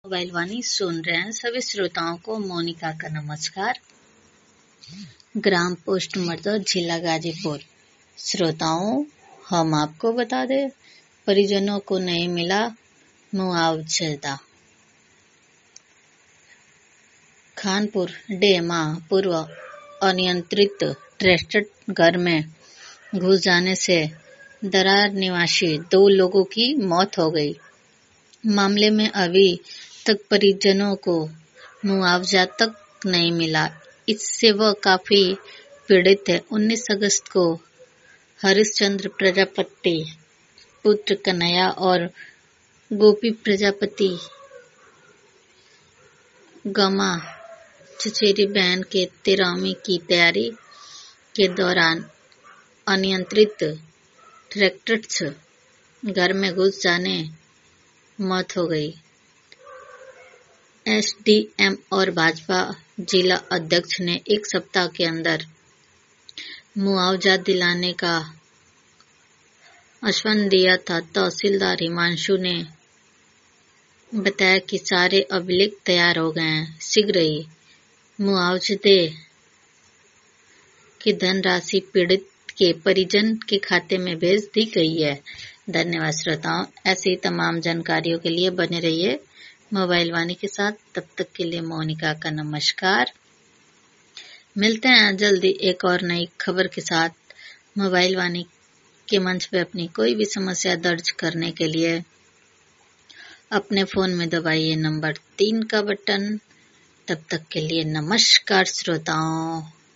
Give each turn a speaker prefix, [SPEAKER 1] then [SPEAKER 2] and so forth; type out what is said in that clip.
[SPEAKER 1] Mobile वाणी सुन रहे हैं सभी श्रोताओं को मोनिका का नमस्कार। ग्राम पोस्ट मरदौर, जिला गाजीपुर। श्रोताओं, हम आपको बता दें, परिजनों को नहीं मिला मुआवजा। खानपुर डेमा पूर्व अनियंत्रित ट्रैक्टर घर में घुस जाने से दरार निवासी 2 लोगों की मौत हो गई। मामले में अभी तक परिजनों को मुआवजा तक नहीं मिला। इससे वह काफी पीड़ित है। 19 अगस्त को हरिश्चंद्र प्रजापति पुत्र कन्हैया और गोपी प्रजापति गमा चचेरी बहन के 13वीं की तैयारी के दौरान अनियंत्रित ट्रैक्टर घर में घुस जाने मौत हो गई। एसडीएम और भाजपा जिला अध्यक्ष ने 1 सप्ताह के अंदर मुआवजा दिलाने का आश्वासन दिया था। तहसीलदार हिमांशु ने बताया कि सारे अभिलेख तैयार हो गए हैं। शीघ्र ही मुआवजे की धनराशि पीड़ित के परिजन के खाते में भेज दी गई है। धन्यवाद श्रोताओं। ऐसी ही तमाम जानकारियों के लिए बने रहिए मोबाइल वाणी के साथ। तब तक के लिए मोनिका का नमस्कार। मिलते हैं जल्दी एक और नई खबर के साथ। मोबाइल वाणी के मंच पे अपनी कोई भी समस्या दर्ज करने के लिए अपने फोन में दबाइए नंबर 3 का बटन। तब तक के लिए नमस्कार श्रोताओं।